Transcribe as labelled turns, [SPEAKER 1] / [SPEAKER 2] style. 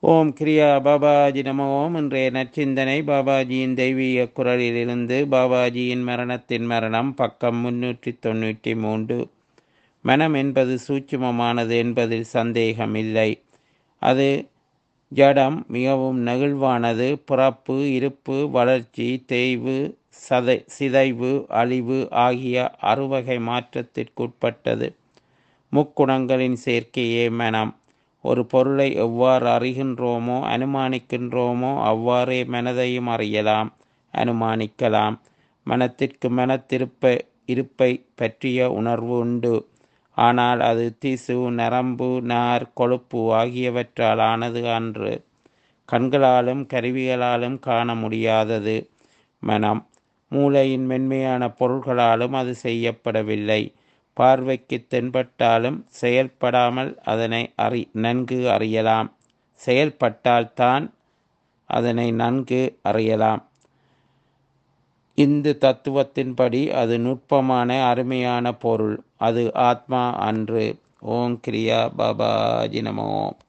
[SPEAKER 1] ஓம் கிரியா பாபாஜி நம ஓம். இன்றைய நற்சிந்தனை பாபாஜியின் தெய்வீக குரலிலிருந்து. பாபாஜியின் மரணத்தின் மரணம், பக்கம் 393. மனம் என்பது சூட்சுமமானது என்பதில் சந்தேகமில்லை. அது ஜடம், மிகவும் நெகிழ்வானது. பிறப்பு, இருப்பு, வளர்ச்சி, தேய்வு, சிதைவு, அழிவு ஆகிய அறுவகை மாற்றத்திற்குட்பட்டது. முக்குணங்களின் சேர்க்கையே மனம். ஒரு பொருளை எவ்வாறு அறிகின்றோமோ, அனுமானிக்கின்றோமோ, அவ்வாறே மனதையும் அறியலாம், அனுமானிக்கலாம். மனத்திற்கு இருப்பை பற்றிய உணர்வு உண்டு. ஆனால் அது திசு, நரம்பு, நார், கொழுப்பு ஆகியவற்றால் ஆனது அன்று. கண்களாலும் கருவிகளாலும் காண முடியாதது மனம். மூளையின் மென்மையான பொருள்களாலும் அது செய்யப்படவில்லை. பார்வைக்கு தென்பட்டாலும் செயல்படாமல் அதனை நன்கு அறியலாம். செயல்பட்டால்தான் அதனை நன்கு அறியலாம். இந்த தத்துவத்தின்படி அது நுட்பமான அருமையான பொருள். அது ஆத்மா அன்று. ஓம் கிரியா பாபாஜி நமோ.